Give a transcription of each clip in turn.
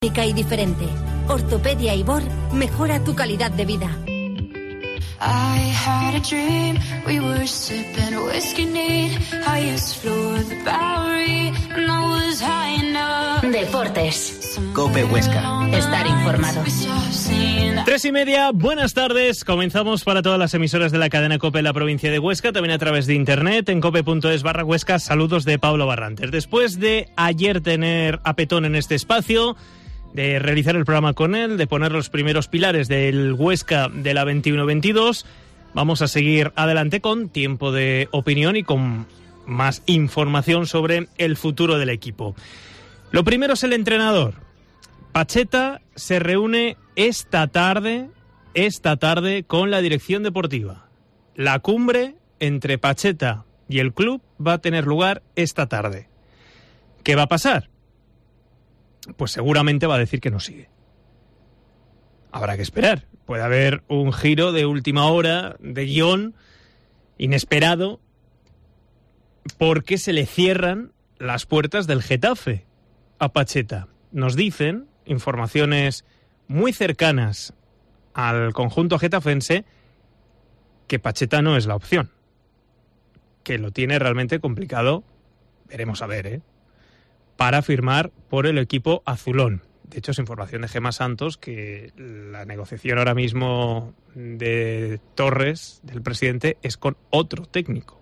Y diferente. Ortopedia Ibor mejora tu calidad de vida. I had a dream, we were sipping whiskey neat, highest floor of the Bowery, and I was high enough. Deportes. COPE Huesca. Estar informado. 3:30, buenas tardes. Comenzamos para todas las emisoras de la cadena COPE en la provincia de Huesca, también a través de internet, en cope.es/Huesca. Saludos de Pablo Barrantes. Después de ayer tener a Petón en este espacio, de realizar el programa con él, de poner los primeros pilares del Huesca de la 21-22, vamos a seguir adelante con tiempo de opinión y con más información sobre el futuro del equipo. Lo primero es el entrenador. Pacheta se reúne esta tarde con la dirección deportiva. La cumbre entre Pacheta y el club va a tener lugar esta tarde. ¿Qué va a pasar? Pues seguramente va a decir que no sigue. Habrá que esperar. Puede haber un giro de última hora, de guión, inesperado, porque se le cierran las puertas del Getafe a Pacheta. Nos dicen informaciones muy cercanas al conjunto getafense que Pacheta no es la opción, que lo tiene realmente complicado, veremos a ver, para firmar por el equipo azulón. De hecho, es información de Gemma Santos que la negociación ahora mismo de Torres, del presidente, es con otro técnico.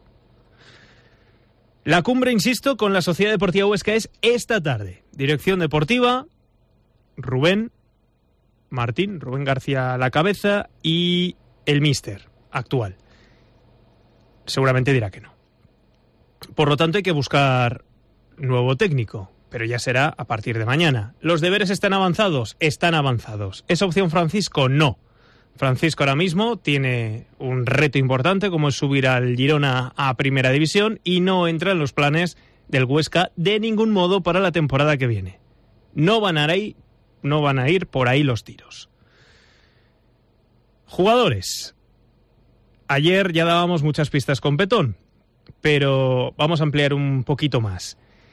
La cumbre, insisto, con la Sociedad Deportiva Huesca es esta tarde. Dirección deportiva, Rubén García a la cabeza y el míster actual. Seguramente dirá que no. Por lo tanto, hay que buscar nuevo técnico, pero ya será a partir de mañana. ¿Los deberes están avanzados? Están avanzados. ¿Es opción Francisco? No. Francisco ahora mismo tiene un reto importante, como es subir al Girona a Primera División, y no entra en los planes del Huesca de ningún modo para la temporada que viene. No van a ir por ahí los tiros. Jugadores. Ayer ya dábamos muchas pistas con Petón, pero vamos a ampliar un poquito más.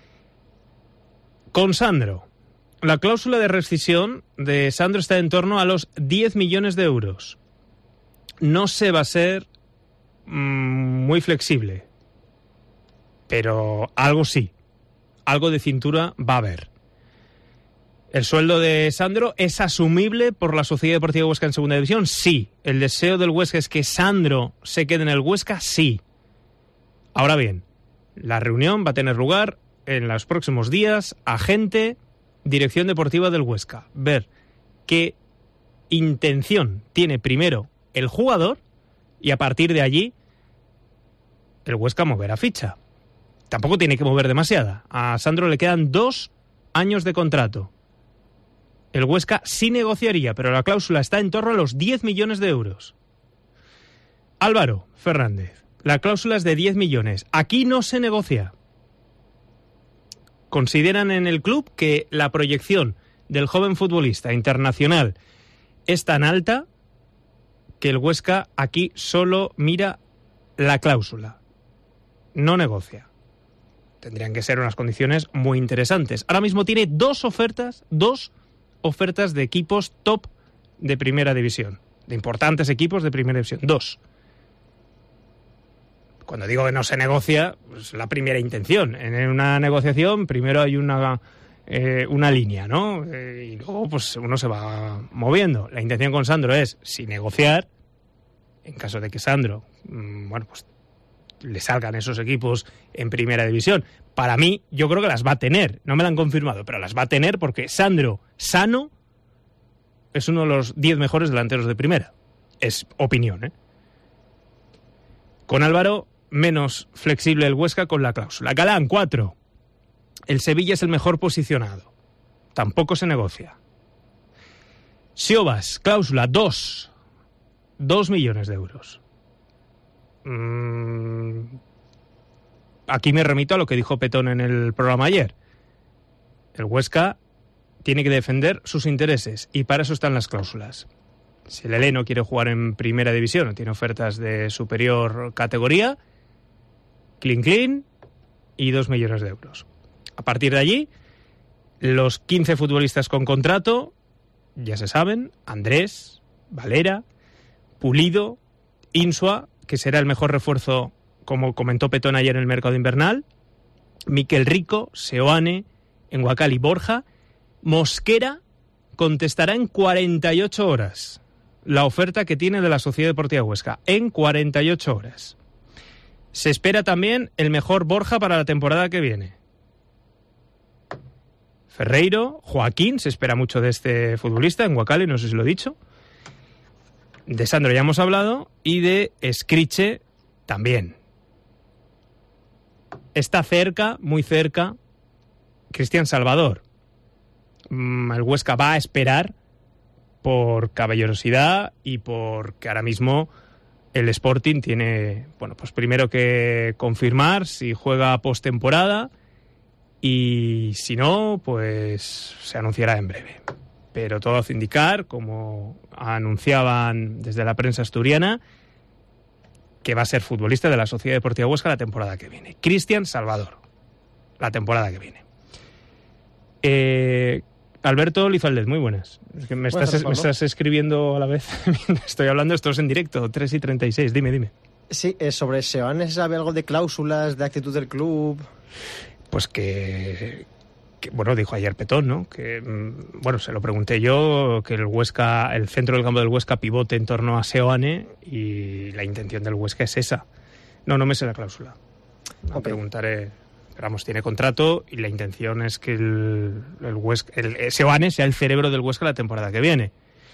Con Sandro, la cláusula de rescisión de Sandro está en torno a los 10 millones de euros. No se va a ser muy flexible, pero algo sí, algo de cintura va a haber. ¿El sueldo de Sandro es asumible por la Sociedad Deportiva Huesca en Segunda División? Sí. ¿El deseo del Huesca es que Sandro se quede en el Huesca? Sí. Ahora bien, la reunión va a tener lugar en los próximos días, agente, dirección deportiva del Huesca. Ver qué intención tiene primero el jugador y a partir de allí el Huesca moverá ficha. Tampoco tiene que mover demasiada. A Sandro le quedan 2 años de contrato. El Huesca sí negociaría, pero la cláusula está en torno a los 10 millones de euros. Álvaro Fernández, la cláusula es de 10 millones. Aquí no se negocia. Consideran en el club que la proyección del joven futbolista internacional es tan alta que el Huesca aquí solo mira la cláusula, no negocia. Tendrían que ser unas condiciones muy interesantes. Ahora mismo tiene dos ofertas de equipos top de Primera División, de importantes equipos de Primera División, 2. Cuando digo que no se negocia, pues la primera intención. En una negociación primero hay una línea, ¿no? Y luego pues uno se va moviendo. La intención con Sandro es, si negociar, en caso de que Sandro, pues le salgan esos equipos en Primera División. Para mí, yo creo que las va a tener. No me la han confirmado, pero las va a tener porque Sandro, sano, es uno de los 10 mejores delanteros de Primera. Es opinión, ¿eh? Con Álvaro, menos flexible el Huesca con la cláusula. Galán, 4. El Sevilla es el mejor posicionado. Tampoco se negocia. Siobas, cláusula, 2 millones de euros. Aquí me remito a lo que dijo Petón en el programa ayer. El Huesca tiene que defender sus intereses y para eso están las cláusulas. Si el Heleno quiere jugar en Primera División o tiene ofertas de superior categoría, clean y 2 millones de euros. A partir de allí, Los 15 futbolistas con contrato, ya se saben: Andrés, Valera, Pulido, Insua, que será el mejor refuerzo, como comentó Petón ayer en el mercado invernal, Miquel Rico, Seoane, Enguacal y Borja. Mosquera contestará en 48 horas la oferta que tiene de la Sociedad Deportiva Huesca, en 48 horas. Se espera también el mejor Borja para la temporada que viene. Ferreiro, Joaquín, se espera mucho de este futbolista, Enguacal, no sé si lo he dicho. De Sandro ya hemos hablado, y de Escriche también. Está cerca, muy cerca, Cristian Salvador. El Huesca va a esperar por caballerosidad y porque ahora mismo el Sporting tiene, bueno, pues primero que confirmar si juega postemporada, y si no, pues se anunciará en breve. Pero todo hace indicar, como anunciaban desde la prensa asturiana, que va a ser futbolista de la Sociedad Deportiva Huesca la temporada que viene. Cristian Salvador, la temporada que viene. Alberto Lizaldez, muy buenas. Es que me estás escribiendo a la vez. Estoy hablando, esto es en directo, 3:36. Dime. Sí, sobre Seoane, ¿sabe algo de cláusulas, de actitud del club? Pues que bueno, dijo ayer Petón, ¿no? Que, bueno, se lo pregunté yo, que el Huesca, el centro del campo del Huesca pivote en torno a Seoane, y la intención del Huesca es esa. No me sé la cláusula. No preguntaré. Pero vamos, tiene contrato y la intención es que el Seoane sea el cerebro del Huesca la temporada que viene.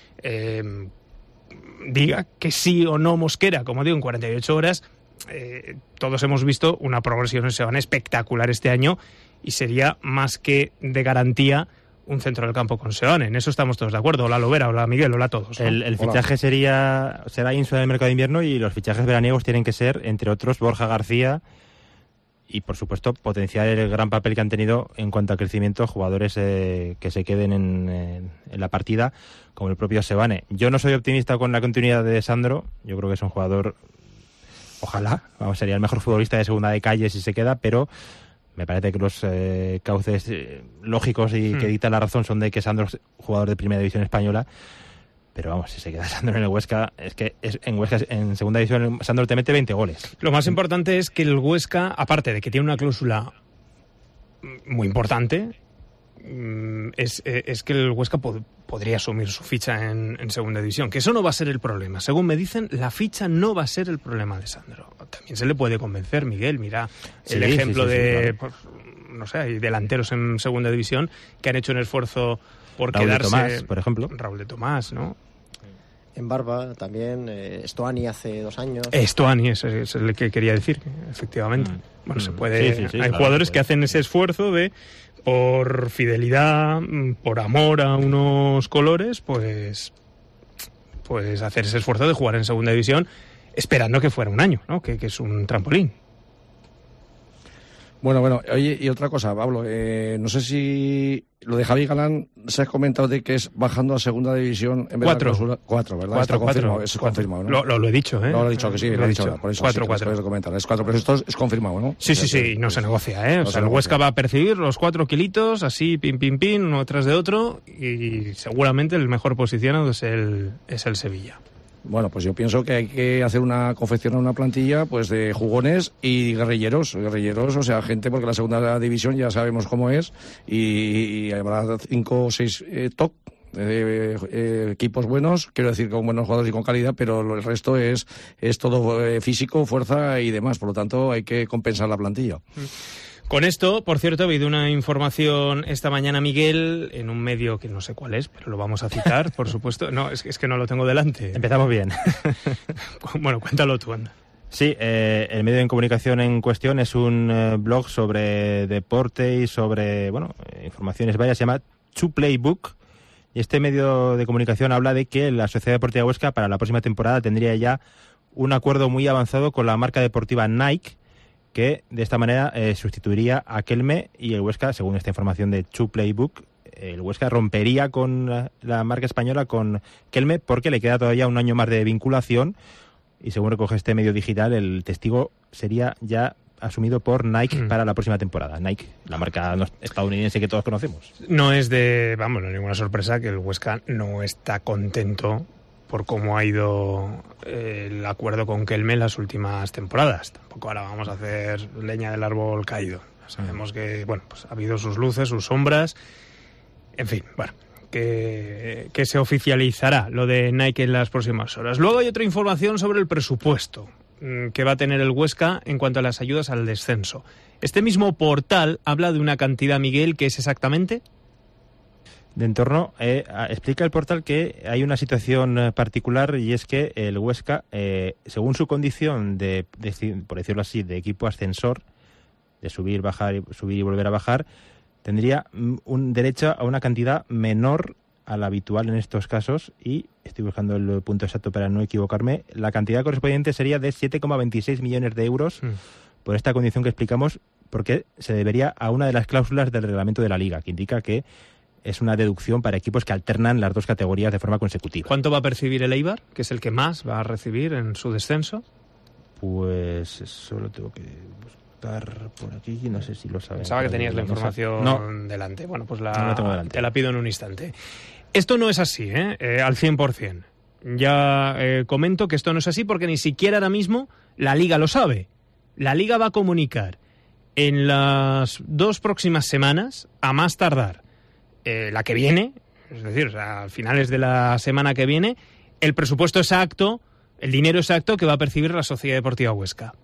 Diga que sí o no Mosquera, como digo, en 48 horas, todos hemos visto una progresión en Seoane espectacular este año, y sería más que de garantía un centro del campo con Seoane. En eso estamos todos de acuerdo. Hola Lovera, hola Miguel, hola a todos, ¿no? El fichaje será Insua del mercado de invierno, y los fichajes veraniegos tienen que ser, entre otros, Borja García, y por supuesto potenciar el gran papel que han tenido en cuanto a crecimiento jugadores que se queden en la partida, como el propio Seoane. Yo no soy optimista con la continuidad de Sandro. Yo creo que es un jugador, ojalá, sería el mejor futbolista de segunda de calle si se queda, pero me parece que los cauces lógicos y que dictan la razón son de que Sandro es jugador de primera división española. Pero vamos, si se queda Sandro en el Huesca, en Huesca, en segunda división, Sandro te mete 20 goles. Lo más importante es que el Huesca, aparte de que tiene una cláusula muy importante, es que el Huesca podría asumir su ficha en segunda división, que eso no va a ser el problema. Según me dicen, la ficha no va a ser el problema de Sandro. También se le puede convencer, Miguel, mira el ejemplo de, claro, no sé, hay delanteros en segunda división que han hecho un esfuerzo por Raúl quedarse. Tomás, por ejemplo. Raúl de Tomás, ¿no? En Barba también, Stoani hace 2 años. Stoani es el que quería decir, efectivamente. Bueno, se puede. Sí, hay claro, jugadores que hacen ese esfuerzo de, por fidelidad, por amor a unos colores, pues hacer ese esfuerzo de jugar en segunda división, esperando que fuera un año, ¿no? Que es un trampolín. Bueno, oye, y otra cosa, Pablo, no sé si lo de Javi Galán se ha comentado de que es bajando a segunda división en vez de la clausura. 4, ¿verdad? Está confirmado, es confirmado, ¿no? Lo he dicho, ¿eh? No, lo he dicho que sí, lo he dicho, por eso 4. Es 4, pero esto es confirmado, ¿no? Sí, no se negocia, ¿eh? O sea, el Huesca va a percibir los 4 kilitos, así, pin, uno tras de otro, y seguramente el mejor posicionado es el Sevilla. Bueno, pues yo pienso que hay que hacer confeccionar una plantilla pues de jugones y guerrilleros, o sea, gente, porque la segunda división ya sabemos cómo es, y habrá 5 o 6 top equipos buenos, quiero decir, con buenos jugadores y con calidad, pero el resto es todo físico, fuerza y demás, por lo tanto hay que compensar la plantilla. Con esto, por cierto, ha habido una información esta mañana, Miguel, en un medio que no sé cuál es, pero lo vamos a citar, por supuesto. No, es que no lo tengo delante. Empezamos bien. Bueno, cuéntalo tú, anda. Sí, el medio de comunicación en cuestión es un blog sobre deporte y sobre, informaciones varias, se llama To Playbook, y este medio de comunicación habla de que la Sociedad Deportiva Huesca para la próxima temporada tendría ya un acuerdo muy avanzado con la marca deportiva Nike, que de esta manera sustituiría a Kelme, y el Huesca, según esta información de To Playbook, el Huesca rompería con la marca española, con Kelme, porque le queda todavía un año más de vinculación, y según recoge este medio digital, el testigo sería ya asumido por Nike para la próxima temporada. Nike, la marca estadounidense que todos conocemos. No es ninguna sorpresa que el Huesca no está contento por cómo ha ido el acuerdo con Kelme las últimas temporadas. Tampoco ahora vamos a hacer leña del árbol caído. Sabemos que, pues ha habido sus luces, sus sombras. En fin, que se oficializará lo de Nike en las próximas horas. Luego hay otra información sobre el presupuesto que va a tener el Huesca en cuanto a las ayudas al descenso. Este mismo portal habla de una cantidad, Miguel, que es exactamente... De entorno, explica el portal que hay una situación particular, y es que el Huesca, según su condición de, por decirlo así, de equipo ascensor, de subir, subir y volver a bajar, tendría un derecho a una cantidad menor a la habitual en estos casos, y estoy buscando el punto exacto para no equivocarme. La cantidad correspondiente sería de 7,26 millones de euros por esta condición que explicamos, porque se debería a una de las cláusulas del reglamento de la Liga, que indica que es una deducción para equipos que alternan las dos categorías de forma consecutiva. ¿Cuánto va a percibir el Eibar, que es el que más va a recibir en su descenso? Pues eso lo tengo que buscar por aquí, no sé si lo sabes. Pensaba que tenías la información delante. Bueno, pues no la tengo delante. Te la pido en un instante. Esto no es así, al 100%. Ya comento que esto no es así porque ni siquiera ahora mismo la Liga lo sabe. La Liga va a comunicar en las 2 próximas semanas, a más tardar, la que viene, es decir, a finales de la semana que viene, el presupuesto exacto, el dinero exacto que va a percibir la Sociedad Deportiva Huesca.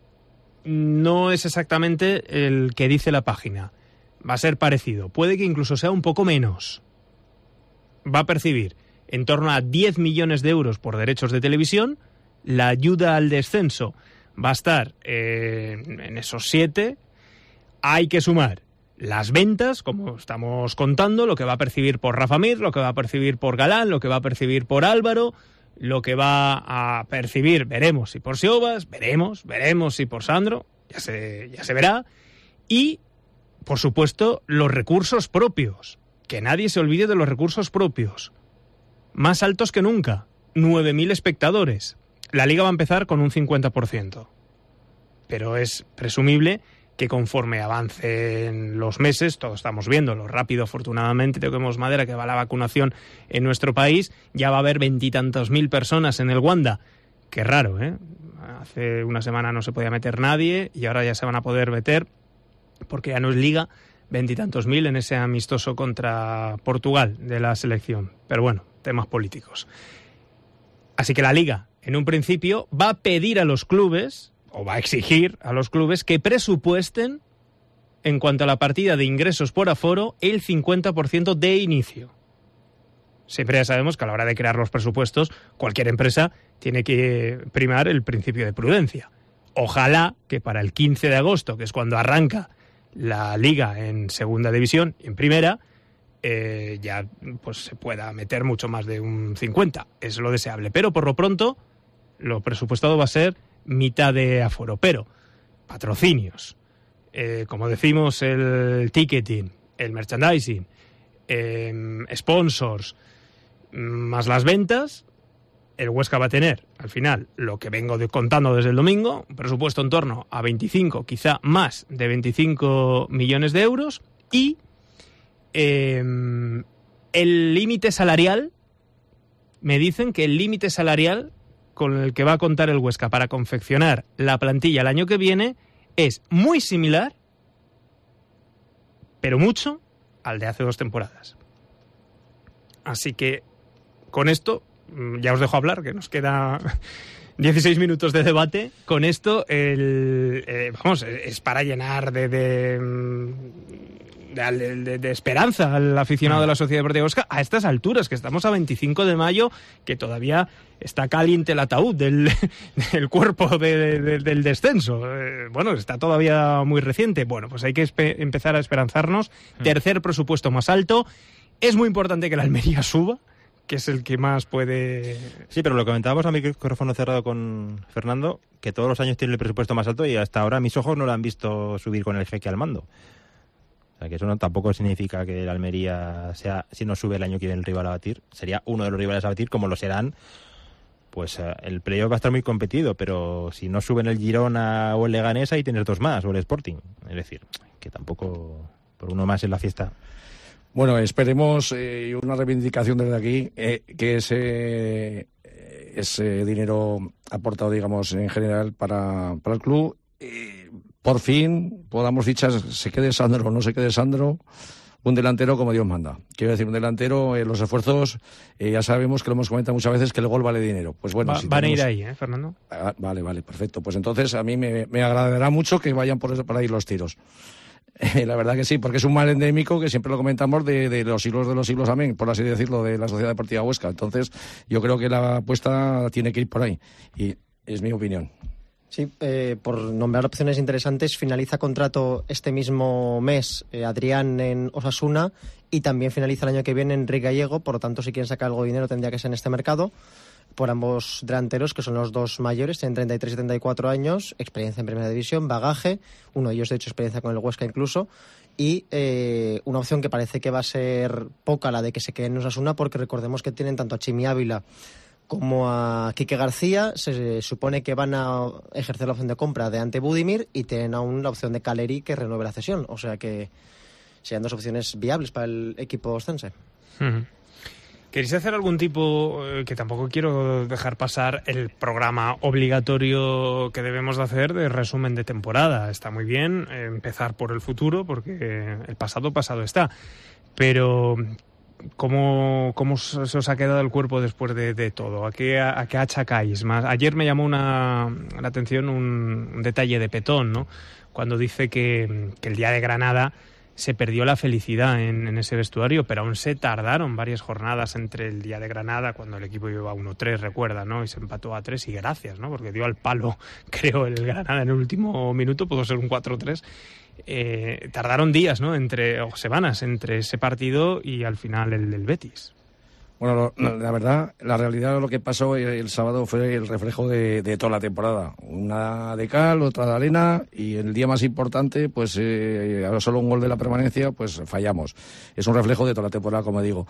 No es exactamente el que dice la página. Va a ser parecido. Puede que incluso sea un poco menos. Va a percibir en torno a 10 millones de euros por derechos de televisión. La ayuda al descenso va a estar en esos 7. Hay que sumar las ventas, como estamos contando, lo que va a percibir por Rafa Mir, lo que va a percibir por Galán, lo que va a percibir por Álvaro, lo que va a percibir, veremos si por Siobas, veremos si por Sandro, ya se verá. Y, por supuesto, los recursos propios. Que nadie se olvide de los recursos propios. Más altos que nunca. 9.000 espectadores. La Liga va a empezar con un 50%. Pero es presumible que conforme avancen los meses, todos estamos viendo lo rápido, afortunadamente, toquemos madera, que va la vacunación en nuestro país, ya va a haber 20 y tantos mil personas en el Wanda. Qué raro, ¿eh? Hace una semana no se podía meter nadie y ahora ya se van a poder meter, porque ya no es Liga, 20 y tantos mil en ese amistoso contra Portugal de la selección. Pero bueno, temas políticos. Así que la Liga, en un principio, va a pedir a los clubes, o va a exigir a los clubes, que presupuesten, en cuanto a la partida de ingresos por aforo, el 50% de inicio. Siempre ya sabemos que a la hora de crear los presupuestos, cualquier empresa tiene que primar el principio de prudencia. Ojalá que para el 15 de agosto, que es cuando arranca la Liga en segunda división y en primera, ya pues se pueda meter mucho más de un 50. Es lo deseable. Pero por lo pronto, lo presupuestado va a ser mitad de aforo. Pero patrocinios, como decimos, el ticketing, el merchandising, sponsors, más las ventas, el Huesca va a tener, al final, lo que vengo contando desde el domingo, un presupuesto en torno a 25, quizá más de 25 millones de euros, y el límite salarial, me dicen que el límite salarial con el que va a contar el Huesca para confeccionar la plantilla el año que viene es muy similar, pero mucho, al de hace 2 temporadas. Así que, con esto, ya os dejo hablar, que nos queda 16 minutos de debate. Con esto, es para llenar de esperanza al aficionado de la Sociedad Deportiva Huesca a estas alturas, que estamos a 25 de mayo, que todavía está caliente el ataúd del cuerpo del descenso. Bueno, está todavía muy reciente. Bueno, pues hay que empezar a esperanzarnos. Tercer presupuesto más alto. Es muy importante que la Almería suba, que es el que más puede... Sí, pero lo comentábamos a micrófono cerrado con Fernando, que todos los años tiene el presupuesto más alto y hasta ahora mis ojos no lo han visto subir con el jeque al mando. O sea, que eso tampoco significa que el Almería sea, si no sube el año que viene el rival a batir, sería uno de los rivales a batir, como lo serán pues el playoff va a estar muy competido, pero si no suben el Girona o el Leganés, ahí tienes 2 más, o el Sporting. Es decir, que tampoco por uno más en la fiesta. Bueno, esperemos una reivindicación desde aquí, que ese dinero aportado, digamos, en general para el club, por fin podamos fichar, se quede Sandro o no se quede Sandro, un delantero como Dios manda. Quiero decir, un delantero, los esfuerzos, ya sabemos que lo hemos comentado muchas veces, que el gol vale dinero. Pues bueno, si van a ir ahí, Fernando. Vale, perfecto. Pues entonces a mí me agradará mucho que vayan por ahí los tiros. La verdad que sí, porque es un mal endémico que siempre lo comentamos de los siglos de los siglos, amén, por así decirlo, de la Sociedad Deportiva Huesca. Entonces yo creo que la apuesta tiene que ir por ahí, y es mi opinión. Sí, por nombrar opciones interesantes, finaliza contrato este mismo mes Adrián en Osasuna, y también finaliza el año que viene Enrique Gallego. Por lo tanto, si quieren sacar algo de dinero tendría que ser en este mercado, por ambos delanteros, que son los dos mayores, tienen 33 y 34 años, experiencia en Primera División, bagaje, uno de ellos de hecho experiencia con el Huesca incluso, y una opción que parece que va a ser poca la de que se queden en Osasuna, porque recordemos que tienen tanto a Chimi Ávila como a Quique García. Se supone que van a ejercer la opción de compra de Ante Budimir, y tienen aún la opción de Caleri, que renueve la cesión. O sea que sean 2 opciones viables para el equipo ostense. ¿Queréis hacer algún tipo, que tampoco quiero dejar pasar el programa obligatorio que debemos de hacer, de resumen de temporada? Está muy bien empezar por el futuro, porque el pasado está. Pero ¿cómo se os ha quedado el cuerpo después de todo? ¿A qué achacáis más? Ayer me llamó la atención un detalle de Petón, ¿no? Cuando dice que el día de Granada se perdió la felicidad en ese vestuario, pero aún se tardaron varias jornadas entre el día de Granada, cuando el equipo iba 1-3, recuerda, ¿no? Y se empató a 3, y gracias, ¿no? Porque dio al palo, creo, el Granada en el último minuto, pudo ser un 4-3. Tardaron días, ¿no? O semanas entre ese partido y al final el del Betis. Bueno, la verdad, la realidad de lo que pasó el sábado fue el reflejo de toda la temporada. Una de cal, otra de arena, y el día más importante, pues solo un gol de la permanencia, pues fallamos. Es un reflejo de toda la temporada, como digo.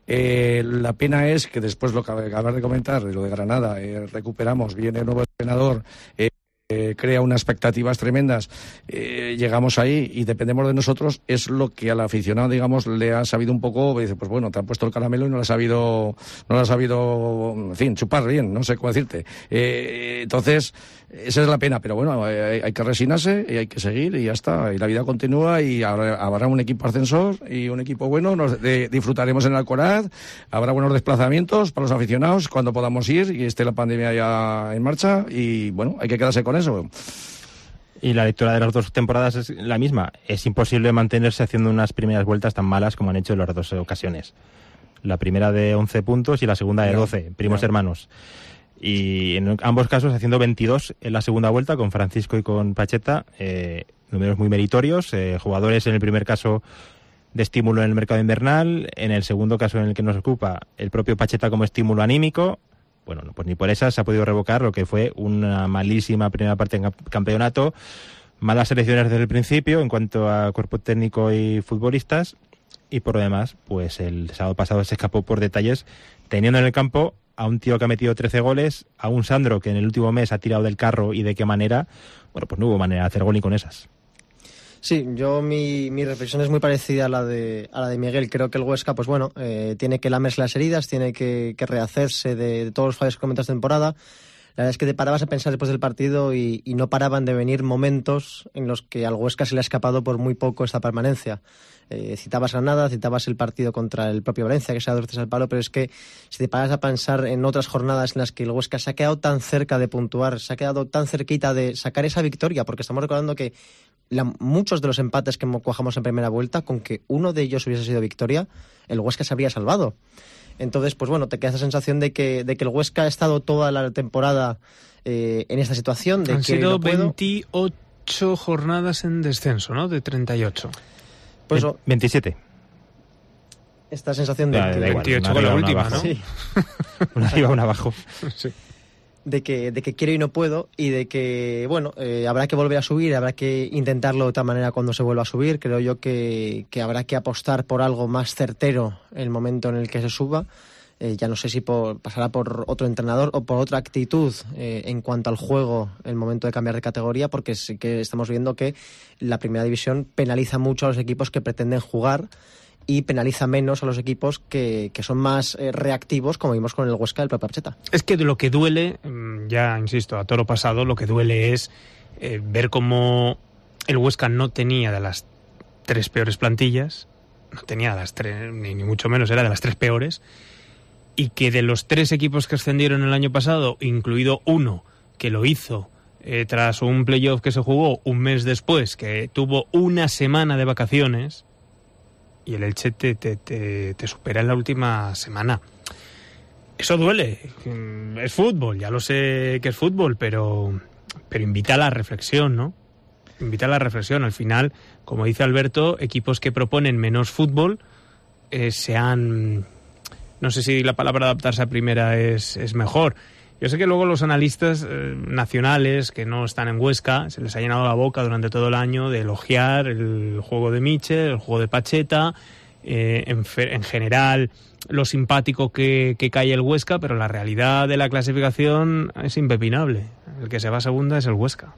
La pena es que después, lo que acabas de comentar, de lo de Granada, recuperamos, viene el nuevo entrenador, crea unas expectativas tremendas, llegamos ahí y dependemos de nosotros. Es lo que al aficionado, digamos, le ha sabido un poco, dice, pues bueno, te han puesto el caramelo y no lo ha sabido, en fin, chupar bien, no sé cómo decirte. Entonces, esa es la pena, pero bueno, hay que resignarse y hay que seguir, y ya está, y la vida continúa, y habrá un equipo ascensor y un equipo bueno, disfrutaremos en el Alcoraz, habrá buenos desplazamientos para los aficionados cuando podamos ir y esté la pandemia ya en marcha, y bueno, hay que quedarse con eso. Y la lectura de las 2 temporadas es la misma. Es imposible mantenerse haciendo unas primeras vueltas tan malas como han hecho en las 2 ocasiones. La primera de 11 puntos y la segunda de 12, primos hermanos. Y en ambos casos haciendo 22 en la segunda vuelta, con Francisco y con Pacheta, números muy meritorios, jugadores en el primer caso de estímulo en el mercado invernal, en el segundo caso en el que nos ocupa el propio Pacheta como estímulo anímico. Bueno, pues ni por esas se ha podido revocar lo que fue una malísima primera parte en campeonato, malas selecciones desde el principio en cuanto a cuerpo técnico y futbolistas, y por lo demás, pues el sábado pasado se escapó por detalles, teniendo en el campo a un tío que ha metido 13 goles, a un Sandro que en el último mes ha tirado del carro, y de qué manera. Bueno, pues no hubo manera de hacer gol ni con esas. Sí, yo mi reflexión es muy parecida a la de Miguel. Creo que el Huesca, pues bueno, tiene que lamerse las heridas, tiene que rehacerse de todos los fallos que comentas de temporada. La verdad es que te parabas a pensar después del partido y no paraban de venir momentos en los que al Huesca se le ha escapado por muy poco esta permanencia. Citabas Granada, citabas el partido contra el propio Valencia, que se ha dado 2 veces al palo, pero es que si te paras a pensar en otras jornadas en las que el Huesca se ha quedado tan cerca de puntuar, se ha quedado tan cerquita de sacar esa victoria, porque estamos recordando que muchos de los empates que cuajamos en primera vuelta, con que uno de ellos hubiese sido victoria, el Huesca se habría salvado. Entonces, pues bueno, te queda esa sensación de que el Huesca ha estado toda la temporada en esta situación. Han sido 28 jornadas en descenso, ¿no? De 38. Pues 27. Esta sensación de que 28 con la última, ¿no? Sí. Una arriba, una abajo. Sí. De que quiero y no puedo, y de que, bueno, habrá que volver a subir, habrá que intentarlo de otra manera cuando se vuelva a subir. Creo yo que habrá que apostar por algo más certero en el momento en el que se suba. Ya no sé si pasará por otro entrenador o por otra actitud en cuanto al juego en el momento de cambiar de categoría, porque sí que estamos viendo que la primera división penaliza mucho a los equipos que pretenden jugar y penaliza menos a los equipos que son más reactivos, como vimos con el Huesca del propio Archeta. Es que de lo que duele, ya insisto, a toro pasado, lo que duele es ver cómo el Huesca no tenía de las 3 peores plantillas, no tenía las 3, ni mucho menos, era de las 3 peores, y que de los 3 equipos que ascendieron el año pasado, incluido uno que lo hizo tras un playoff que se jugó un mes después, que tuvo una semana de vacaciones, y el Elche te supera en la última semana. Eso duele. Es fútbol, ya lo sé que es fútbol, pero invita a la reflexión, ¿no? Invita a la reflexión. Al final, como dice Alberto, equipos que proponen menos fútbol no sé si la palabra adaptarse a primera es mejor. Yo sé que luego los analistas nacionales que no están en Huesca se les ha llenado la boca durante todo el año de elogiar el juego de Michel, el juego de Pacheta, en general lo simpático que cae el Huesca, pero la realidad de la clasificación es impepinable. El que se va a segunda es el Huesca.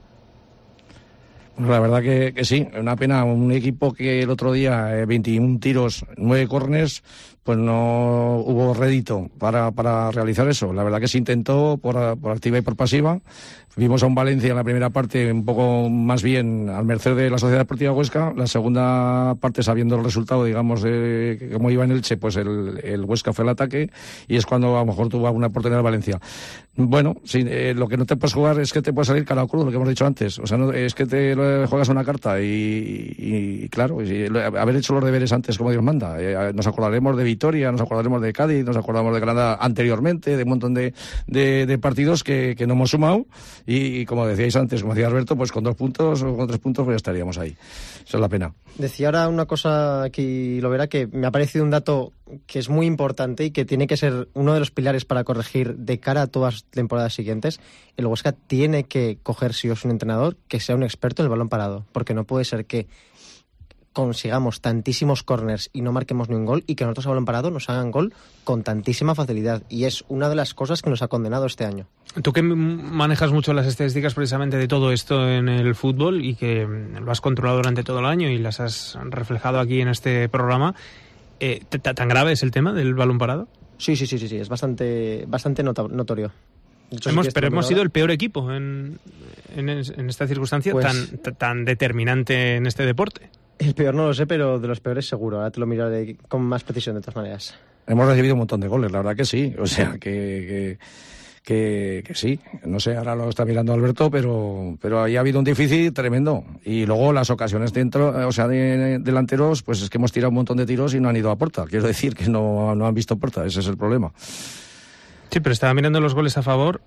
Pues la verdad que sí, una pena. Un equipo que el otro día 21 tiros, 9 córners, pues no hubo rédito para realizar eso. La verdad que se intentó por activa y por pasiva. Vimos a un Valencia en la primera parte un poco más bien al merced de la Sociedad Deportiva Huesca. La segunda parte, sabiendo el resultado, digamos, de cómo iba en Elche, pues el Huesca fue el ataque y es cuando a lo mejor tuvo alguna oportunidad Valencia. Bueno, sí, lo que no te puedes jugar es que te puede salir cara o cruz, lo que hemos dicho antes. O sea, no, es que te juegas una carta y claro, haber hecho los deberes antes como Dios manda. Nos acordaremos de Vitoria, nos acordaremos de Cádiz, nos acordamos de Granada anteriormente, de un montón de partidos que no hemos sumado. Y como decíais antes, como decía Alberto, pues con 2 puntos o con 3 puntos pues ya estaríamos ahí. Esa es la pena. Decía ahora una cosa aquí, lo verá, que me ha parecido un dato que es muy importante y que tiene que ser uno de los pilares para corregir de cara a todas las temporadas siguientes. El Huesca tiene que coger, si es un entrenador, que sea un experto en el balón parado, porque no puede ser que consigamos tantísimos córners y no marquemos ni un gol y que nosotros a balón parado nos hagan gol con tantísima facilidad, y es una de las cosas que nos ha condenado este año. Tú que manejas mucho las estadísticas precisamente de todo esto en el fútbol y que lo has controlado durante todo el año y las has reflejado aquí en este programa, ¿tan grave es el tema del balón parado? Sí, es bastante notorio. Hemos sido el peor equipo en esta circunstancia pues, tan determinante en este deporte. El peor no lo sé, pero de los peores seguro. Ahora te lo miraré con más precisión de todas maneras. Hemos recibido un montón de goles, la verdad que sí. O sea, que sí. No sé, ahora lo está mirando Alberto, pero ahí ha habido un déficit tremendo. Y luego las ocasiones dentro, o sea, de delanteros, pues es que hemos tirado un montón de tiros y no han ido a puerta. Quiero decir que no han visto puerta, ese es el problema. Sí, pero estaba mirando los goles a favor.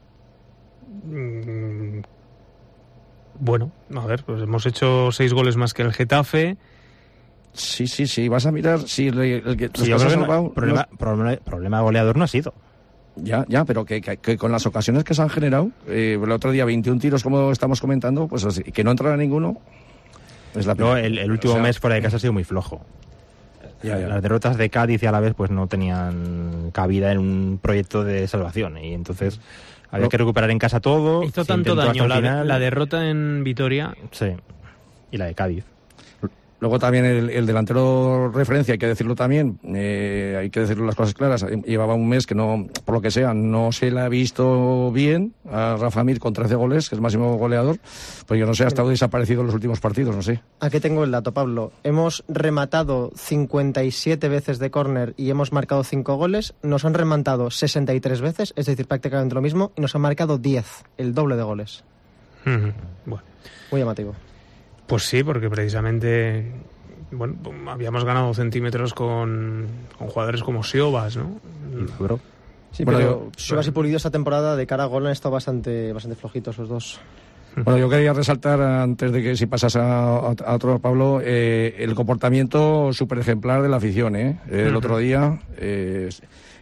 Bueno, a ver, pues hemos hecho 6 goles más que el Getafe. Sí, vas a mirar si el que sí, los salvado, problema goleador no ha sido. Ya, pero que con las ocasiones que se han generado, el otro día 21 tiros como estamos comentando, pues así, que no entrara ninguno, es la pena. No, el último mes fuera de casa ha sido muy flojo. Ya. Las derrotas de Cádiz y Alavés pues no tenían cabida en un proyecto de salvación y entonces había que recuperar en casa todo. Hizo tanto daño la derrota en Vitoria. Sí, y la de Cádiz. Luego también el delantero referencia, hay que decirlo también, hay que decirlo las cosas claras, llevaba un mes que no, por lo que sea, no se le ha visto bien a Rafa Mir con 13 goles, que es el máximo goleador, pues yo no sé, ha estado desaparecido en los últimos partidos, no sé. Aquí tengo el dato, Pablo. Hemos rematado 57 veces de córner y hemos marcado 5 goles, nos han rematado 63 veces, es decir, prácticamente lo mismo, y nos han marcado 10, el doble de goles. Bueno. Muy llamativo. Pues sí, porque precisamente habíamos ganado centímetros con jugadores como Siobas, ¿no? Sí, pero Siobas y Pulido esta temporada de cara a gol han estado bastante flojitos los dos. Bueno, yo quería resaltar, antes de que si pasas a otro, Pablo, el comportamiento súper ejemplar de la afición, el otro día.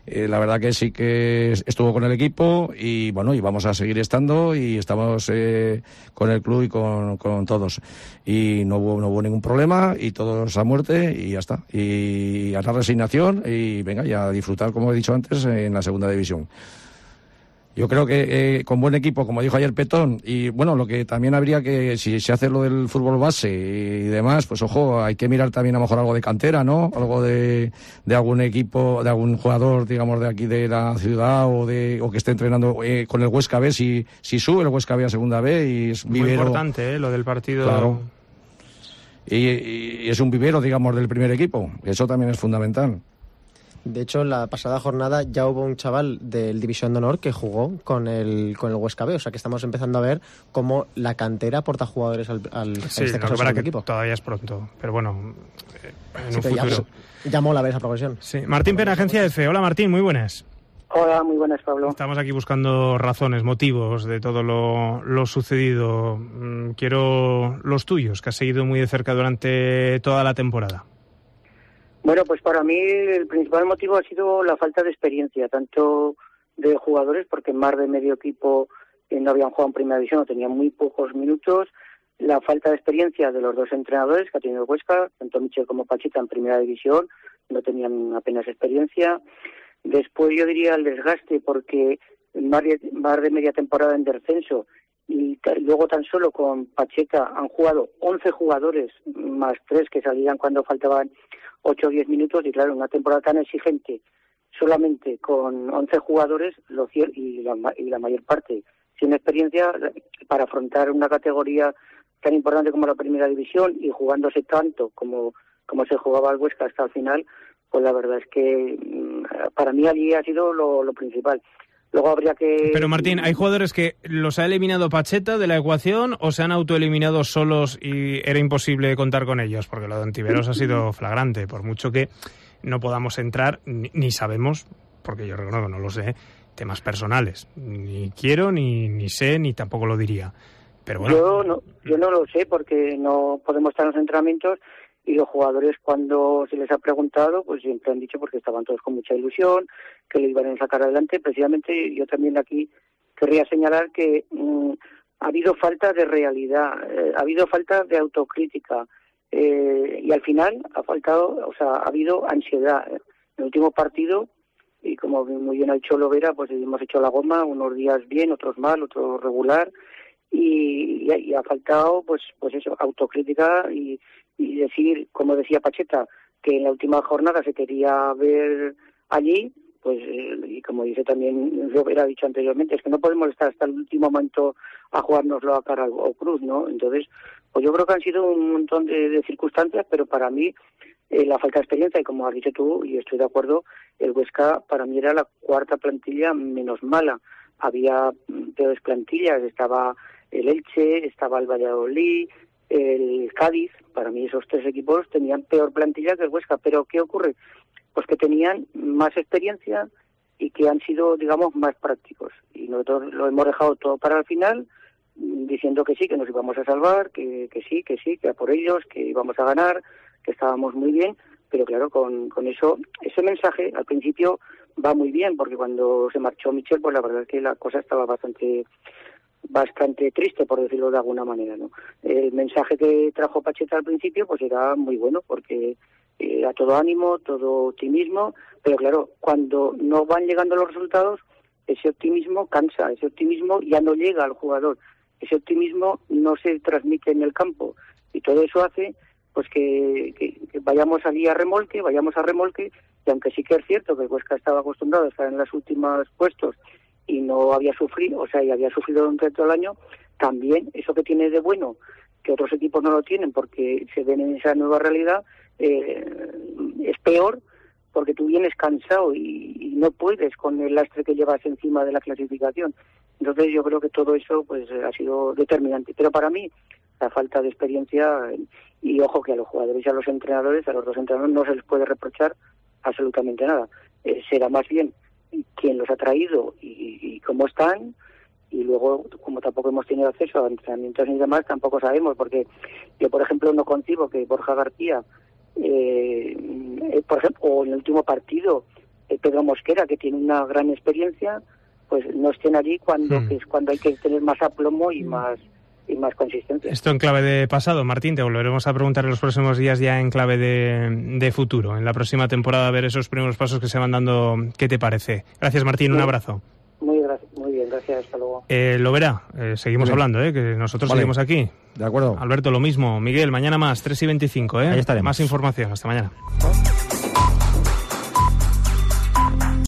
La verdad que sí que estuvo con el equipo y bueno, y vamos a seguir estando y estamos con el club y con todos. Y no hubo ningún problema y todos a muerte y ya está. Y a la resignación y venga, y a disfrutar, como he dicho antes, en la segunda división. Yo creo que con buen equipo, como dijo ayer Petón, y bueno, lo que también habría que, si se hace lo del fútbol base y demás, pues ojo, hay que mirar también a lo mejor algo de cantera, ¿no? Algo de algún equipo, de algún jugador, digamos, de aquí de la ciudad o que esté entrenando con el Huesca B, si sube el Huesca B a segunda B y es un vivero. Muy importante, lo del partido. Claro. Y es un vivero, digamos, del primer equipo. Eso también es fundamental. De hecho, la pasada jornada ya hubo un chaval del División de Honor que jugó con el Huesca B, o sea que estamos empezando a ver cómo la cantera aporta jugadores al sí, en este caso al equipo. Todavía es pronto, pero bueno, en un futuro. Ya mola ver esa progresión. Sí. Martín Pena, Agencia EFE. Hola Martín, muy buenas. Hola, muy buenas, Pablo. Estamos aquí buscando razones, motivos de todo lo sucedido. Quiero los tuyos, que has seguido muy de cerca durante toda la temporada. Bueno, pues para mí el principal motivo ha sido la falta de experiencia, tanto de jugadores, porque más de medio equipo no habían jugado en primera división o tenían muy pocos minutos, la falta de experiencia de los dos entrenadores que ha tenido Huesca, tanto Michel como Pacheta en primera división, no tenían apenas experiencia. Después yo diría el desgaste, porque más de media temporada en descenso y luego tan solo con Pacheta han jugado 11 jugadores más 3 que salían cuando faltaban 8 o 10 minutos, y claro, una temporada tan exigente solamente con 11 jugadores y la mayor parte sin experiencia para afrontar una categoría tan importante como la primera división y jugándose tanto como se jugaba el Huesca hasta el final, pues la verdad es que para mí allí ha sido lo principal. Luego habría que... Pero Martín, ¿hay jugadores que los ha eliminado Pacheta de la ecuación o se han autoeliminado solos y era imposible contar con ellos? Porque lo de Ontiveros ha sido flagrante, por mucho que no podamos entrar, ni sabemos, porque yo reconozco que no lo sé, temas personales. Ni quiero, ni sé, ni tampoco lo diría. Pero bueno. Yo no lo sé porque no podemos estar en los entrenamientos. Y los jugadores, cuando se les ha preguntado, pues siempre han dicho, porque estaban todos con mucha ilusión, que lo iban a sacar adelante. Precisamente yo también aquí querría señalar que ha habido falta de realidad, ha habido falta de autocrítica y al final ha habido ansiedad. En el último partido, y como muy bien ha dicho Lovera, pues hemos hecho la goma, unos días bien, otros mal, otros regular, y ha faltado pues eso, autocrítica y decir, como decía Pacheta, que en la última jornada se quería ver allí, pues y como dice también Lovera, ha dicho anteriormente, es que no podemos estar hasta el último momento a jugárnoslo a cara o cruz, ¿no? Entonces, pues yo creo que han sido un montón de circunstancias, pero para mí la falta de experiencia, y como has dicho tú, y estoy de acuerdo, el Huesca para mí era la cuarta plantilla menos mala. Había peores plantillas, estaba el Elche, estaba el Valladolid, el Cádiz. Para mí esos tres equipos tenían peor plantilla que el Huesca. Pero ¿qué ocurre? Pues que tenían más experiencia y que han sido, digamos, más prácticos. Y nosotros lo hemos dejado todo para el final, diciendo que sí, que nos íbamos a salvar, que sí, que a por ellos, que íbamos a ganar, que estábamos muy bien. Pero claro, con eso, ese mensaje al principio va muy bien, porque cuando se marchó Michel, pues la verdad es que la cosa estaba bastante triste, por decirlo de alguna manera, ¿no? El mensaje que trajo Pacheta al principio pues era muy bueno, porque era todo ánimo, todo optimismo, pero claro, cuando no van llegando los resultados, ese optimismo cansa, ese optimismo ya no llega al jugador, ese optimismo no se transmite en el campo, y todo eso hace pues que vayamos a remolque, y aunque sí que es cierto que el Huesca estaba acostumbrado a estar en los últimos puestos y no había sufrido, y había sufrido durante todo el año, también eso que tiene de bueno, que otros equipos no lo tienen porque se ven en esa nueva realidad, es peor, porque tú vienes cansado y no puedes con el lastre que llevas encima de la clasificación. Entonces yo creo que todo eso pues ha sido determinante. Pero para mí la falta de experiencia, y ojo que a los jugadores y a los entrenadores, a los dos entrenadores no se les puede reprochar absolutamente nada. Será más bien quién los ha traído y cómo están, y luego como tampoco hemos tenido acceso a entrenamientos ni demás, tampoco sabemos, porque yo por ejemplo no concibo que Borja García por ejemplo, o en el último partido Pedro Mosquera, que tiene una gran experiencia, pues no estén allí cuando que es cuando hay que tener más aplomo y más consistencia. Esto en clave de pasado, Martín, te volveremos a preguntar en los próximos días ya en clave de futuro, en la próxima temporada, a ver esos primeros pasos que se van dando. ¿Qué te parece? Gracias, Martín, un abrazo. Muy bien, gracias, hasta luego. Lo verá, seguimos hablando, que nosotros seguimos aquí. De acuerdo. Alberto, lo mismo. Miguel, mañana más, 3:25, Ahí estaremos. Más información, hasta mañana.